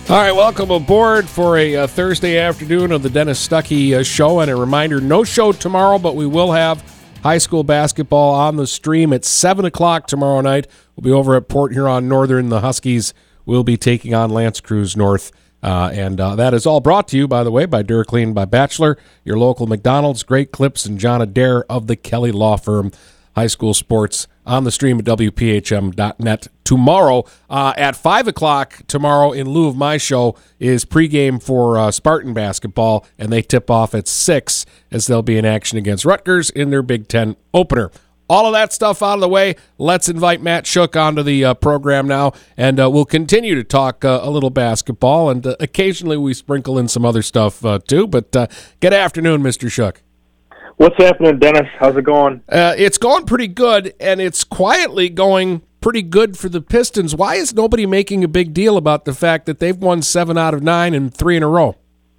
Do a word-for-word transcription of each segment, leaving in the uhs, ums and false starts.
All right, welcome aboard for a uh, Thursday afternoon of the Dennis Stuckey uh, Show. And a reminder, no show tomorrow, but we will have high school basketball on the stream at seven o'clock tomorrow night. We'll be over at Port Huron Northern. The Huskies will be taking on L'Anse Creuse North. Uh, and uh, that is all brought to you, by the way, by Duraclean by Bachelor, your local McDonald's, Great Clips, and John Adair of the Kelly Law Firm. High school sports on the stream at W P H M dot net tomorrow. Uh, at five o'clock tomorrow, in lieu of my show, is pregame for uh, Spartan basketball, and they tip off at six as they'll be in action against Rutgers in their Big Ten opener. All of that stuff out of the way, let's invite Matt Shook onto the uh, program now, and uh, we'll continue to talk uh, a little basketball, and uh, occasionally we sprinkle in some other stuff uh, too. But uh, good afternoon, Mister Shook. What's happening, Dennis? How's it going? Uh, it's going pretty good, and it's quietly going pretty good for the Pistons. Why is nobody making a big deal about the fact that they've won seven out of nine and three in a row?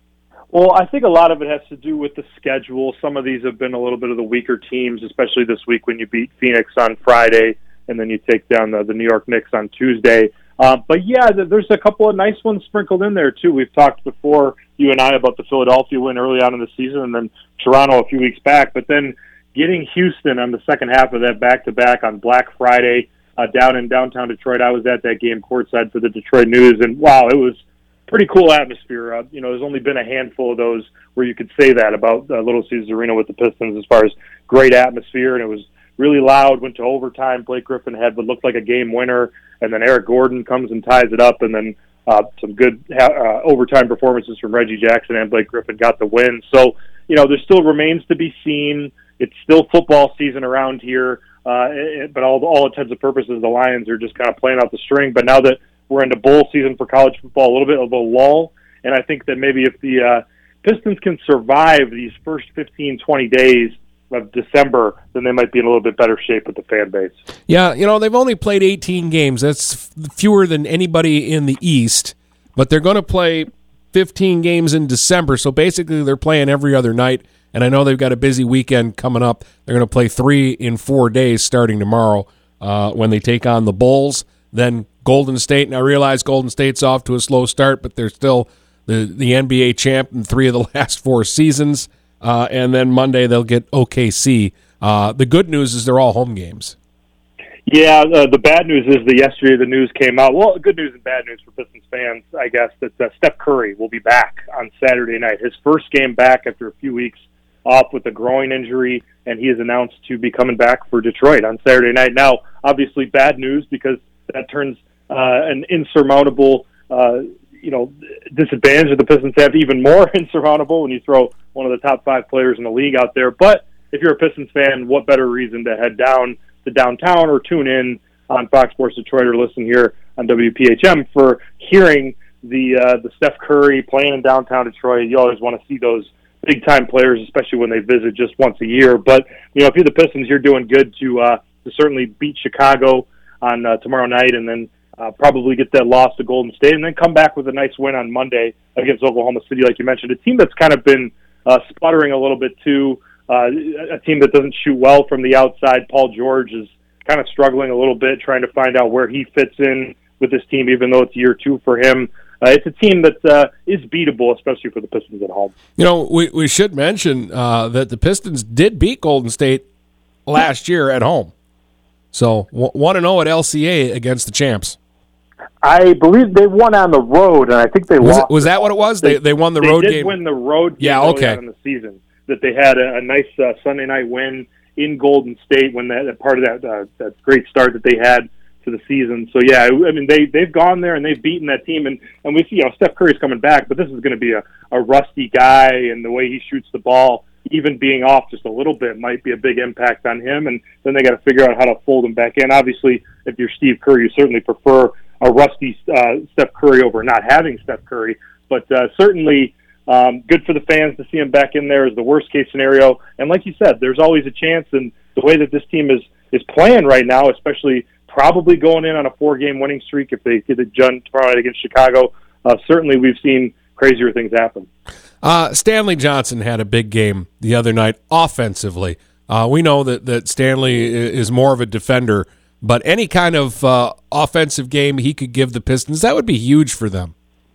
Well, I think a lot of it has to do with the schedule. Some of these have been a little bit of the weaker teams, especially this week when you beat Phoenix on Friday, and then you take down the, the New York Knicks on Tuesday. Uh, but, yeah, there's a couple of nice ones sprinkled in there, too. We've talked before, you and I, about the Philadelphia win early on in the season and then Toronto a few weeks back. But then getting Houston on the second half of that back-to-back on Black Friday uh, down in downtown Detroit. I was at that game courtside for the Detroit News, and, wow, it was pretty cool atmosphere. Uh, you know, there's only been a handful of those where you could say that about uh, Little Caesars Arena with the Pistons as far as great atmosphere, and it was really loud, went to overtime. Blake Griffin had what looked like a game winner, and then Eric Gordon comes and ties it up, and then uh, some good uh, overtime performances from Reggie Jackson and Blake Griffin got the win. So, you know, there still remains to be seen. It's still football season around here, uh, it, but all, all intents and purposes, the Lions are just kind of playing out the string. But now that we're into bowl season for college football, a little bit of a lull, and I think that maybe if the uh, Pistons can survive these first fifteen, twenty days of December, then they might be in a little bit better shape with the fan base. Yeah, you know, they've only played eighteen games. That's fewer than anybody in the East, but they're going to play fifteen games in December, so basically they're playing every other night, and I know they've got a busy weekend coming up. They're going to play three in four days starting tomorrow uh, when they take on the Bulls, then Golden State, and I realize Golden State's off to a slow start, but they're still the, the N B A champ in three of the last four seasons. Uh, and then Monday they'll get O K C. Uh, the good news is they're all home games. Yeah, uh, the bad news is that yesterday the news came out. Well, good news and bad news for Pistons fans, I guess, that uh, Steph Curry will be back on Saturday night. His first game back after a few weeks off with a groin injury, and he is announced to be coming back for Detroit on Saturday night. Now, obviously bad news because that turns uh, an insurmountable uh you know, disadvantage that the Pistons have even more insurmountable when you throw one of the top five players in the league out there. But if you're a Pistons fan, what better reason to head down to downtown or tune in on Fox Sports Detroit or listen here on W P H M for hearing the uh, the Steph Curry playing in downtown Detroit. You always want to see those big-time players, especially when they visit just once a year. But, you know, if you're the Pistons, you're doing good to, uh, to certainly beat Chicago on uh, tomorrow night and then Uh, probably get that loss to Golden State, and then come back with a nice win on Monday against Oklahoma City, like you mentioned. A team that's kind of been uh, sputtering a little bit, too. Uh, a team that doesn't shoot well from the outside. Paul George is kind of struggling a little bit, trying to find out where he fits in with this team, even though it's year two for him. Uh, it's a team that uh, is beatable, especially for the Pistons at home. You know, we, we should mention uh, that the Pistons did beat Golden State last year at home. So, one and oh at L C A against the champs. I believe they won on the road, and I think they was lost. It, was that what it was? They they won the they road did game? win the road game yeah, okay. early on in the season. That they had a, a nice uh, Sunday night win in Golden State when that part of that uh, that great start that they had to the season. So, yeah, I mean, they, they've gone there and they've beaten that team. And, and we see, you know, Steph Curry's coming back, but this is going to be a, a rusty guy, and the way he shoots the ball, even being off just a little bit, might be a big impact on him. And then they got to figure out how to fold him back in. Obviously, if you're Steve Kerr, you certainly prefer a rusty uh, Steph Curry over not having Steph Curry. But uh, certainly um, good for the fans to see him back in there is the worst-case scenario. And like you said, there's always a chance, and the way that this team is, is playing right now, especially probably going in on a four-game winning streak if they get it done tomorrow night against Chicago, uh, certainly we've seen crazier things happen. Uh, Stanley Johnson had a big game the other night offensively. Uh, we know that, that Stanley is more of a defender, but any kind of uh, offensive game he could give the Pistons, that would be huge for them.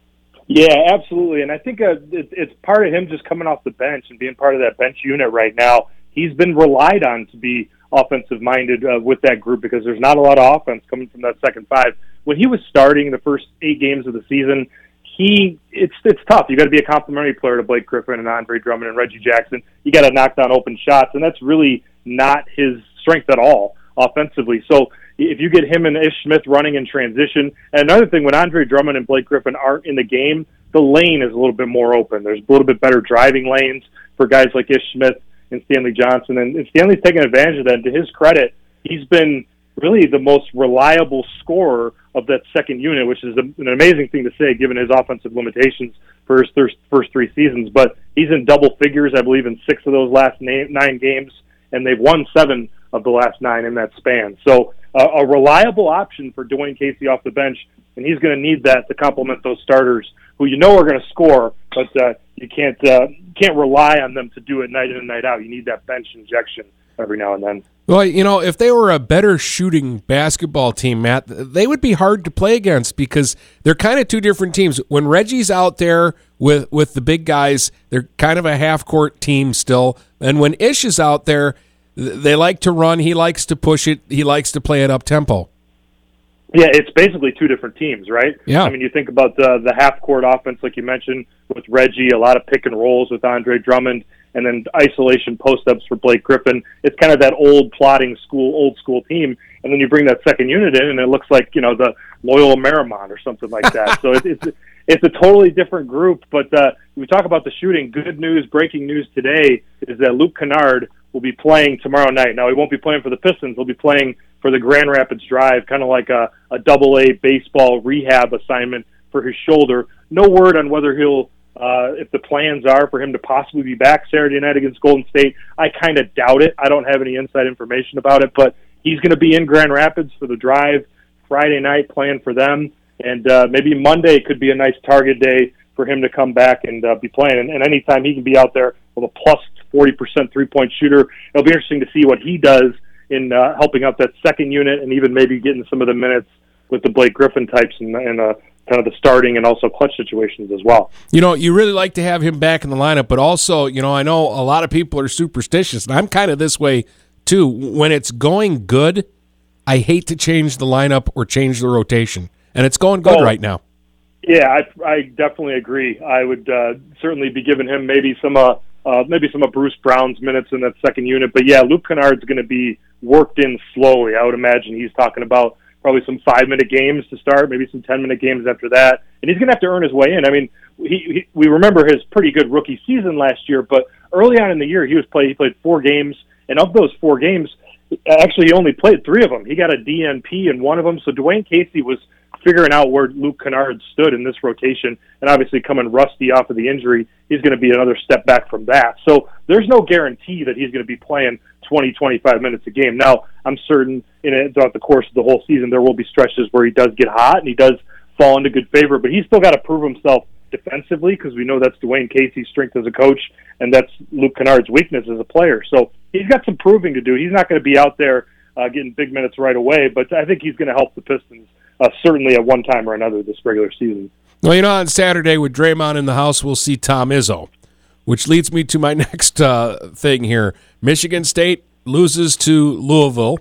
Yeah, absolutely. And I think uh, it, it's part of him just coming off the bench and being part of that bench unit right now. He's been relied on to be offensive-minded uh, with that group because there's not a lot of offense coming from that second five. When he was starting the first eight games of the season, he it's it's tough. You got to be a complimentary player to Blake Griffin and Andre Drummond and Reggie Jackson. You got to knock down open shots, and that's really not his strength at all offensively. So if you get him and Ish Smith running in transition, and another thing, when Andre Drummond and Blake Griffin aren't in the game, the lane is a little bit more open. There's a little bit better driving lanes for guys like Ish Smith and Stanley Johnson, and, and Stanley's taking advantage of that. And to his credit, he's been really the most reliable scorer of that second unit, which is a, an amazing thing to say given his offensive limitations for his first, first three seasons. But he's in double figures, I believe, in six of those last nine, nine games, and they've won seven of the last nine in that span. So uh, a reliable option for Dwayne Casey off the bench, and he's going to need that to complement those starters who you know are going to score, but uh, you can't uh, can't rely on them to do it night in and night out. You need that bench injection every now and then. Well, you know, if they were a better shooting basketball team, Matt, they would be hard to play against because they're kind of two different teams. When Reggie's out there with, with the big guys, they're kind of a half-court team still. And when Ish is out there, they like to run. He likes to push it. He likes to play it up-tempo. Yeah, it's basically two different teams, right? Yeah. I mean, you think about the, the half-court offense, like you mentioned, with Reggie, a lot of pick and rolls with Andre Drummond, and then isolation post-ups for Blake Griffin. It's kind of that old plotting school, old school team. And then you bring that second unit in, and it looks like, you know, the Loyola Marymount or something like that. So it, it's it's a totally different group. But uh, we talk about the shooting. Good news, breaking news today is that Luke Kennard will be playing tomorrow night. Now, he won't be playing for the Pistons. He'll be playing for the Grand Rapids Drive, kind of like a, a double-A baseball rehab assignment for his shoulder. No word on whether he'll Uh, if the plans are for him to possibly be back Saturday night against Golden State. I kind of doubt it. I don't have any inside information about it, but he's going to be in Grand Rapids for the Drive Friday night playing for them, and uh, maybe Monday could be a nice target day for him to come back and uh, be playing. And, and anytime he can be out there with a plus forty percent three-point shooter, it'll be interesting to see what he does in uh, helping out that second unit and even maybe getting some of the minutes with the Blake Griffin types and, and uh, kind of the starting and also clutch situations as well. You know, you really like to have him back in the lineup, but also, you know, I know a lot of people are superstitious, and I'm kind of this way too. When it's going good, I hate to change the lineup or change the rotation, and it's going good oh, right now. Yeah, I, I definitely agree. I would uh, certainly be giving him maybe some uh, uh, maybe some of Bruce Brown's minutes in that second unit, but yeah, Luke Kennard's going to be worked in slowly. I would imagine he's talking about probably some five-minute games to start, maybe some ten-minute games after that. And he's going to have to earn his way in. I mean, he, he, we remember his pretty good rookie season last year, but early on in the year, he was play, he played four games, and of those four games, actually he only played three of them. He got a D N P in one of them, so Dwayne Casey was figuring out where Luke Kennard stood in this rotation, and obviously coming rusty off of the injury, he's going to be another step back from that. So there's no guarantee that he's going to be playing twenty, twenty-five minutes a game. Now, I'm certain in it, throughout the course of the whole season, there will be stretches where he does get hot and he does fall into good favor, but he's still got to prove himself defensively because we know that's Dwayne Casey's strength as a coach, and that's Luke Kennard's weakness as a player. So he's got some proving to do. He's not going to be out there uh, getting big minutes right away, but I think he's going to help the Pistons uh, certainly at one time or another this regular season. Well, you know, on Saturday with Draymond in the house, we'll see Tom Izzo, which leads me to my next uh, thing here. Michigan State loses to Louisville,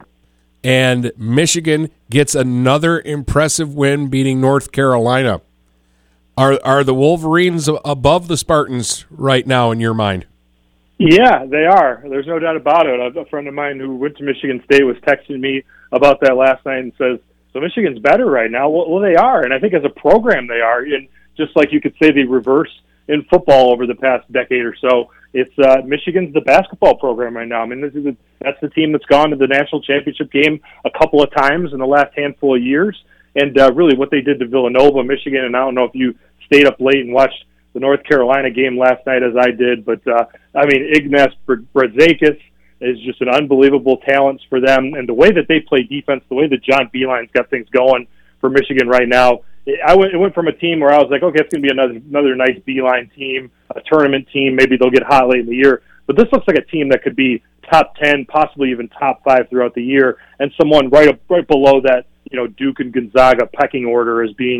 and Michigan gets another impressive win beating North Carolina. Are are the Wolverines above the Spartans right now in your mind? Yeah, they are. There's no doubt about it. A friend of mine who went to Michigan State was texting me about that last night and says, so Michigan's better right now. Well, well, they are, and I think as a program they are. And just like you could say the reverse in football over the past decade or so, it's uh, Michigan's the basketball program right now. I mean, this is a, that's the team that's gone to the national championship game a couple of times in the last handful of years. And uh, really what they did to Villanova, Michigan, and I don't know if you stayed up late and watched the North Carolina game last night as I did, but uh, I mean, Ignaz Brazakis is just an unbelievable talent for them. And the way that they play defense, the way that John Beilein's got things going for Michigan right now, I went, it went from a team where I was like, okay, it's going to be another another nice Beilein team, a tournament team. Maybe they'll get hot late in the year. But this looks like a team that could be top ten, possibly even top five throughout the year, and someone right up, right below that, you know, Duke and Gonzaga pecking order as being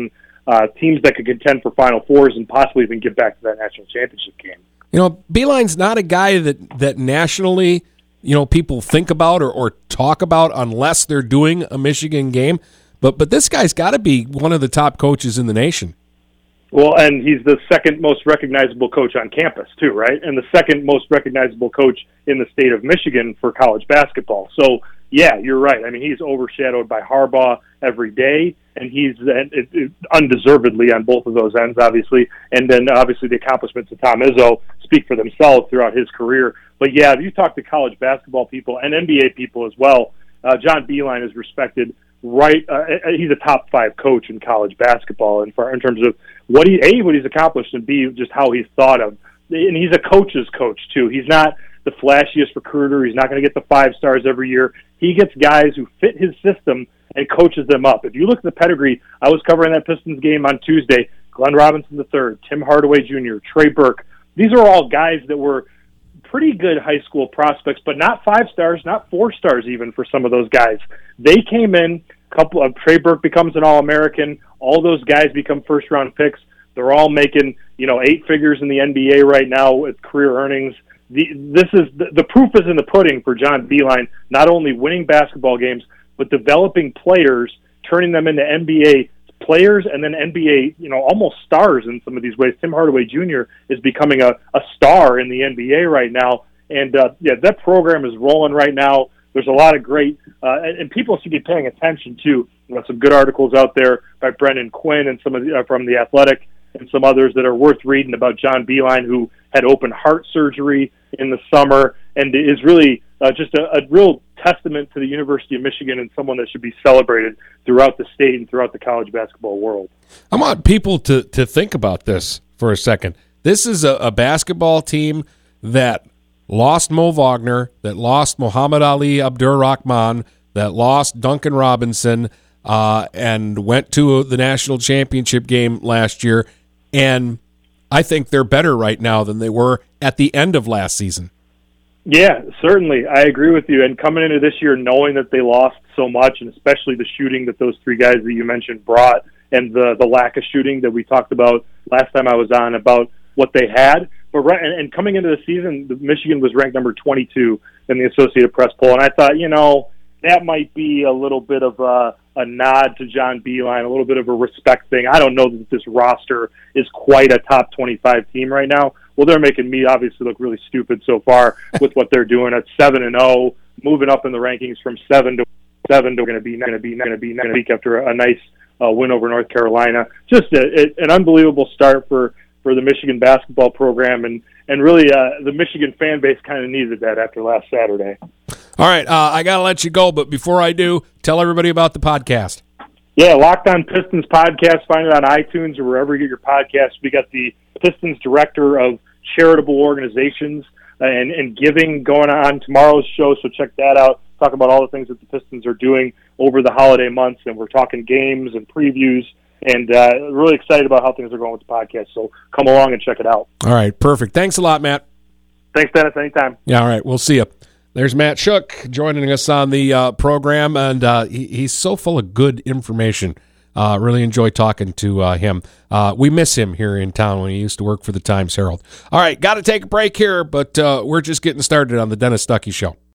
uh, teams that could contend for Final Fours and possibly even get back to that national championship game. You know, Beilein's not a guy that, that nationally, you know, people think about or, or talk about unless they're doing a Michigan game. But but this guy's got to be one of the top coaches in the nation. Well, and he's the second most recognizable coach on campus, too, right? And the second most recognizable coach in the state of Michigan for college basketball. So, yeah, you're right. I mean, he's overshadowed by Harbaugh every day, and he's it, it, undeservedly on both of those ends, obviously. And then, obviously, the accomplishments of Tom Izzo speak for themselves throughout his career. But, yeah, if you talk to college basketball people and N B A people as well, uh, John Beilein is respected. Right, uh, he's a top five coach in college basketball, and for in terms of what he a what he's accomplished, and b just how he's thought of. And he's a coach's coach too. He's not the flashiest recruiter. He's not going to get the five stars every year. He gets guys who fit his system and coaches them up. If you look at the pedigree, I was covering that Pistons game on Tuesday. Glenn Robinson the third, Tim Hardaway Junior, Trey Burke. These are all guys that were pretty good high school prospects, but not five stars, not four stars even for some of those guys. They came in, a couple of Trey Burke becomes an All-American, all those guys become first-round picks. They're all making, you know, eight figures in the N B A right now with career earnings. The, this is the, the proof is in the pudding for John Beilein, not only winning basketball games, but developing players, turning them into N B A players and then N B A, you know, almost stars in some of these ways. Tim Hardaway Junior is becoming a, a star in the N B A right now. And, uh, yeah, that program is rolling right now. There's a lot of great, uh, and, and people should be paying attention to, you know, some good articles out there by Brendan Quinn and some of the, uh, from The Athletic and some others that are worth reading about John Beilein, who had open heart surgery in the summer and is really uh, just a, a real testament to the University of Michigan and someone that should be celebrated throughout the state and throughout the college basketball world. I want people to, to think about this for a second. This is a, a basketball team that lost Mo Wagner, that lost Muhammad Ali Abdur-Rahman, that lost Duncan Robinson, uh, and went to the national championship game last year. And I think they're better right now than they were at the end of last season. Yeah, certainly. I agree with you. And coming into this year knowing that they lost so much, and especially the shooting that those three guys that you mentioned brought, and the, the lack of shooting that we talked about last time I was on about what they had. But right, and, and coming into the season, Michigan was ranked number twenty-two in the Associated Press poll. And I thought, you know, that might be a little bit of a, a nod to John Beilein, a little bit of a respect thing. I don't know that this roster is quite a top twenty-five team right now. Well, they're making me obviously look really stupid so far with what they're doing at seven and zero, moving up in the rankings from seven to seven. They're going to be going to be going to be next week after a nice uh, win over North Carolina. Just a, a, an unbelievable start for, for the Michigan basketball program, and and really uh, the Michigan fan base kind of needed that after last Saturday. All right, uh, I got to let you go, but before I do, tell everybody about the podcast. Yeah, Locked On Pistons podcast. Find it on iTunes or wherever you get your podcasts. We got the Pistons director of charitable organizations and, and giving going on tomorrow's show, so check that out. Talk about all the things that the Pistons are doing over the holiday months, and we're talking games and previews, and uh, really excited about how things are going with the podcast. So come along and check it out. All right, perfect. Thanks a lot, Matt. Thanks, Dennis. Anytime. Yeah, all right, we'll see you. There's Matt Shook joining us on the uh, program, and uh, he, he's so full of good information. Uh, really enjoy talking to uh, him. Uh, we miss him here in town when he used to work for the Times-Herald. All right, got to take a break here, but uh, we're just getting started on the Dennis Stuckey Show.